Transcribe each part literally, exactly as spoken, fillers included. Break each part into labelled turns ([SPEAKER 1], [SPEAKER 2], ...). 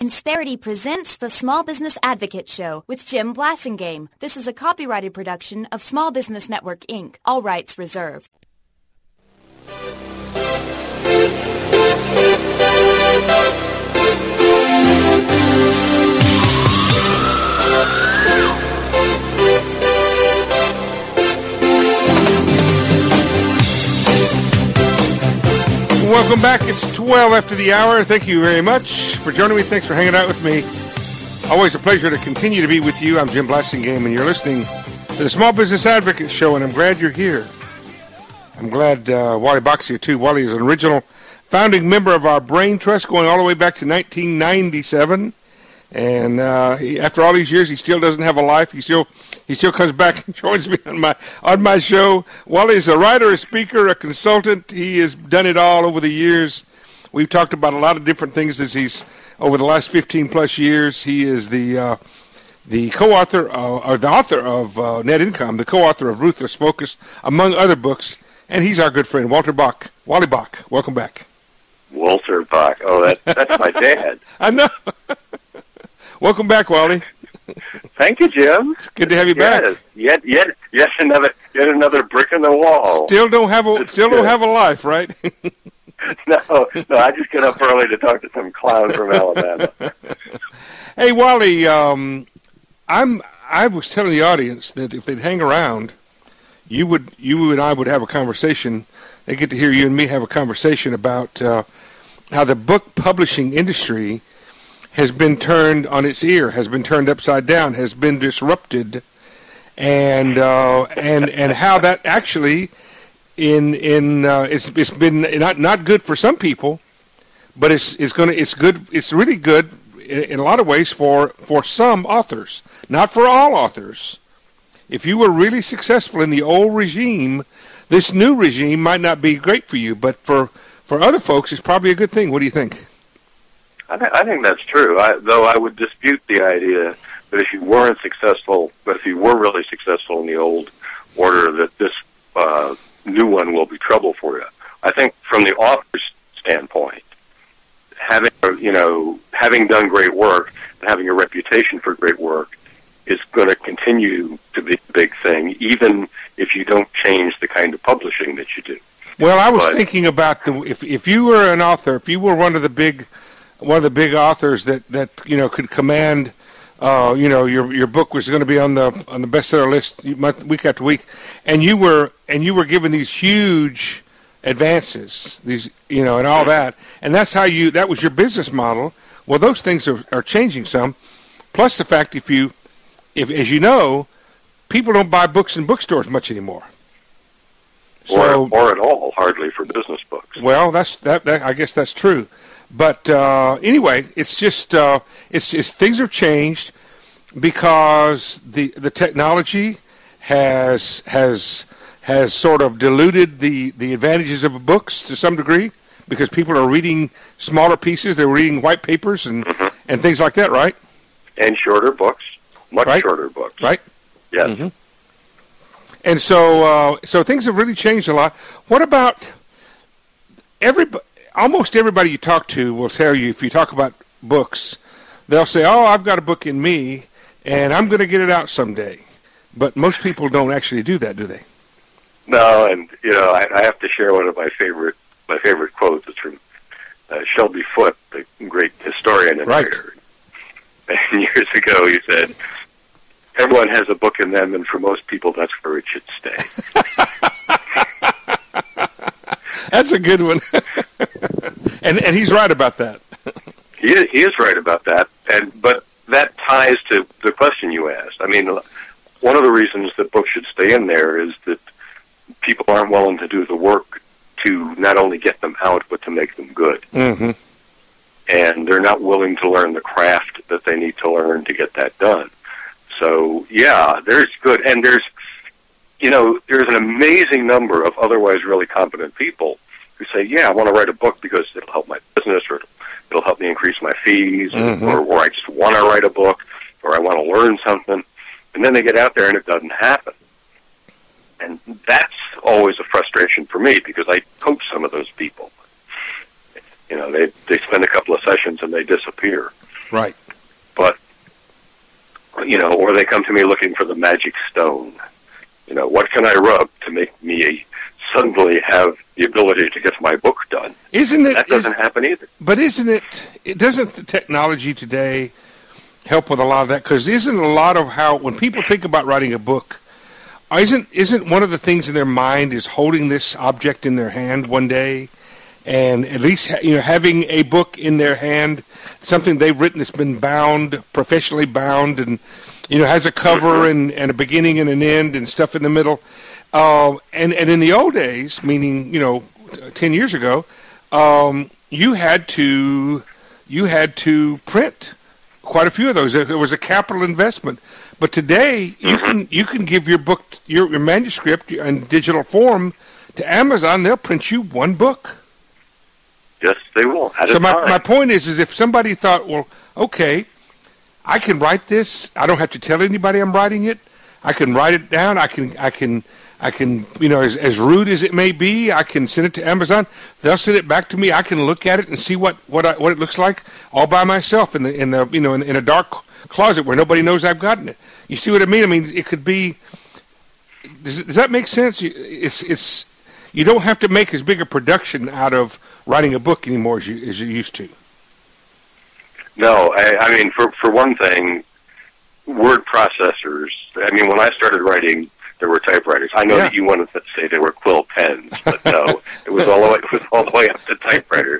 [SPEAKER 1] Insperity presents the Small Business Advocate Show with Jim Blasingame. This is a copyrighted production of Small Business Network, Incorporated. All rights reserved.
[SPEAKER 2] Welcome back. It's twelve after the hour. Thank you very much for joining me. Thanks for hanging out with me. Always a pleasure to continue to be with you. I'm Jim Blasingame, and you're listening to the Small Business Advocate Show, and I'm glad you're here. I'm glad uh, Wally Box here, too. Wally is an original founding member of our Brain Trust going all the way back to nineteen ninety-seven. And uh, he, after all these years, he still doesn't have a life. He still he still comes back and joins me on my on my show. Wally's a writer, a speaker, a consultant. He has done it all over the years. We've talked about a lot of different things as he's over the last fifteen plus years. He is the uh, the co-author uh, or the author of uh, Net Income, the co-author of Ruthless Focus, among other books. And he's our good friend, Walter Bach. Wally Bach, welcome back.
[SPEAKER 3] Walter Bach. Oh, that, that's my dad.
[SPEAKER 2] I know. Welcome back, Wally.
[SPEAKER 3] Thank you, Jim.
[SPEAKER 2] It's good to have you
[SPEAKER 3] yes.
[SPEAKER 2] back.
[SPEAKER 3] Yet, yet, yet another, yet another brick in the wall.
[SPEAKER 2] Still don't have a,
[SPEAKER 3] This
[SPEAKER 2] still don't have a life, right?
[SPEAKER 3] no, no. I just get up early to talk to some clown from Alabama.
[SPEAKER 2] Hey, Wally. Um, I'm. I was telling the audience that if they'd hang around, you would, you and I would have a conversation. They get to hear you and me have a conversation about uh, how the book publishing industry has been turned on its ear, has been turned upside down, has been disrupted, and uh, and and how that actually, in in uh, it's it's been not not good for some people, but it's it's gonna it's good it's really good in, in a lot of ways for for some authors, not for all authors. If you were really successful in the old regime, this new regime might not be great for you, but for for other folks, it's probably a good thing. What do you think?
[SPEAKER 3] I, th- I think that's true, I, though I would dispute the idea that if you weren't successful, but if you were really successful in the old order, that this uh, new one will be trouble for you. I think from the author's standpoint, having, you know, having done great work and having a reputation for great work is going to continue to be a big thing, even if you don't change the kind of publishing that you do.
[SPEAKER 2] Well, I was
[SPEAKER 3] but,
[SPEAKER 2] thinking about the if if you were an author, if you were one of the big one of the big authors that, that you know could command, uh, you know, your your book was going to be on the on the bestseller list month, week after week, and you were and you were given these huge advances, these you know, and all that, and that's how you that was your business model. Well, those things are, are changing some. Plus the fact, if you, if as you know, people don't buy books in bookstores much anymore.
[SPEAKER 3] So, or, or at all, hardly for business books.
[SPEAKER 2] Well, that's that, that. I guess that's true. But uh, anyway, it's just uh, it's, it's things have changed because the the technology has has has sort of diluted the, the advantages of books to some degree because people are reading smaller pieces, they're reading white papers and mm-hmm. and things like that, right?
[SPEAKER 3] And shorter books, much
[SPEAKER 2] right?
[SPEAKER 3] shorter books,
[SPEAKER 2] right?
[SPEAKER 3] Yes.
[SPEAKER 2] Mm-hmm. And so uh, so things have really changed a lot. What about everybody? Almost everybody you talk to will tell you, if you talk about books, they'll say, oh, I've got a book in me, and I'm going to get it out someday. But most people don't actually do that, do they?
[SPEAKER 3] No, and, you know, I, I have to share one of my favorite my favorite quotes. It's from uh, Shelby Foote, the great historian and
[SPEAKER 2] right.
[SPEAKER 3] writer. And years ago he said, everyone has a book in them, and for most people that's where it should stay.
[SPEAKER 2] That's a good one. and and he's right about that.
[SPEAKER 3] he is, he is right about that. And but that ties to the question you asked. I mean, one of the reasons that books should stay in there is that people aren't willing to do the work to not only get them out, but to make them good.
[SPEAKER 2] Mm-hmm.
[SPEAKER 3] And they're not willing to learn the craft that they need to learn to get that done. So, yeah, there's good. And there's, you know, there's an amazing number of otherwise really competent people who say, yeah, I want to write a book because it'll help my business, or it'll help me increase my fees,
[SPEAKER 2] mm-hmm.
[SPEAKER 3] or, or I just want to write a book, or I want to learn something. And then they get out there and it doesn't happen. And that's always a frustration for me because I coach some of those people. You know, they they spend a couple of sessions and they disappear.
[SPEAKER 2] Right.
[SPEAKER 3] But, you know, or they come to me looking for the magic stone. You know, what can I rub to make me suddenly have the ability to get my book done?
[SPEAKER 2] Isn't it?
[SPEAKER 3] That doesn't
[SPEAKER 2] is,
[SPEAKER 3] happen either.
[SPEAKER 2] But isn't it, it, doesn't the technology today help with a lot of that? Because isn't a lot of how, when people think about writing a book, isn't isn't one of the things in their mind is holding this object in their hand one day, and at least you know having a book in their hand, something they've written that's been bound, professionally bound, and you know has a cover and, and a beginning and an end and stuff in the middle. Uh, and and in the old days, meaning you know ten years ago, um, you had to you had to print quite a few of those. It was a capital investment. But today, you can you can give your book, your, your manuscript in digital form to Amazon. They'll print you one book.
[SPEAKER 3] Yes, they will. At
[SPEAKER 2] So
[SPEAKER 3] a
[SPEAKER 2] my
[SPEAKER 3] time.
[SPEAKER 2] my point is, is if somebody thought, well, okay, I can write this. I don't have to tell anybody I'm writing it. I can write it down. I can I can I can you know as as rude as it may be, I can send it to Amazon. They'll send it back to me. I can look at it and see what what I, what it looks like all by myself in the in the you know in, in a dark closet where nobody knows I've gotten it. You see what I mean? I mean, it could be. Does, does that make sense? It's it's. You don't have to make as big a production out of writing a book anymore as you as you used to.
[SPEAKER 3] No, I, I mean, for for one thing, word processors. I mean, when I started writing, there were typewriters. I know
[SPEAKER 2] Yeah.
[SPEAKER 3] that you wanted to say they were quill pens, but no, it was all the way, it was all the way up to typewriters.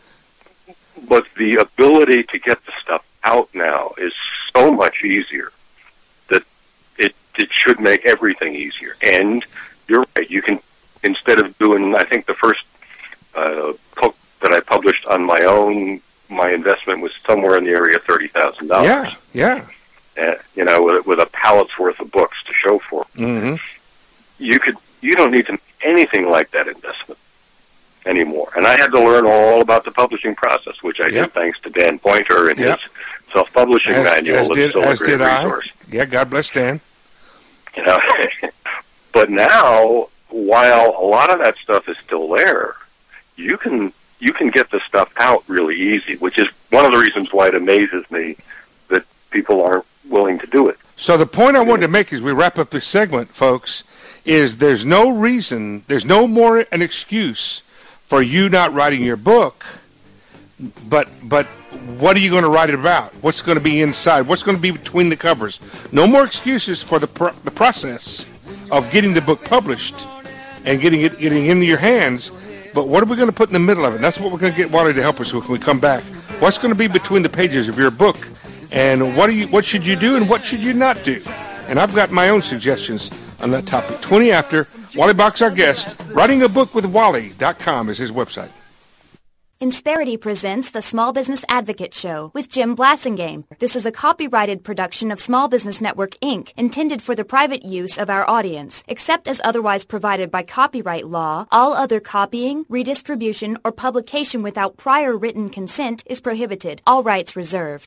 [SPEAKER 3] But the ability to get the stuff out now is so much easier that it it should make everything easier. And you're right. You can, instead of doing, I think the first uh, book that I published on my own, my investment was somewhere in the area of thirty thousand dollars.
[SPEAKER 2] Yeah, yeah.
[SPEAKER 3] Uh, you know, with, with a pallet's worth of books to show for.
[SPEAKER 2] Mm-hmm.
[SPEAKER 3] You could, you don't need to make anything like that investment anymore. And I had to learn all about the publishing process, which I
[SPEAKER 2] Yep.
[SPEAKER 3] did thanks to Dan Pointer and
[SPEAKER 2] Yep.
[SPEAKER 3] his self-publishing
[SPEAKER 2] As,
[SPEAKER 3] manual.
[SPEAKER 2] as
[SPEAKER 3] It's
[SPEAKER 2] did
[SPEAKER 3] still a
[SPEAKER 2] as
[SPEAKER 3] great
[SPEAKER 2] did I.
[SPEAKER 3] resource.
[SPEAKER 2] Yeah, God bless Dan.
[SPEAKER 3] You know, but now, while a lot of that stuff is still there, you can you can get the stuff out really easy, which is one of the reasons why it amazes me that people aren't willing to do it.
[SPEAKER 2] So the point I wanted to make as we wrap up this segment, folks, is there's no reason, there's no more an excuse for you not writing your book, but but what are you going to write it about? What's going to be inside? What's going to be between the covers? No more excuses for the pro- the process of getting the book published and getting it getting into your hands. But what are we going to put in the middle of it? That's what we're going to get Wally to help us with when we come back. What's going to be between the pages of your book, and what do you what should you do and what should you not do? And I've got my own suggestions on that topic. twenty after, Wally Box, our guest. writing a book with wally dot com is his website.
[SPEAKER 1] Insperity presents the Small Business Advocate Show with Jim Blasingame. This is a copyrighted production of Small Business Network, Incorporated, intended for the private use of our audience. Except as otherwise provided by copyright law, all other copying, redistribution, or publication without prior written consent is prohibited. All rights reserved.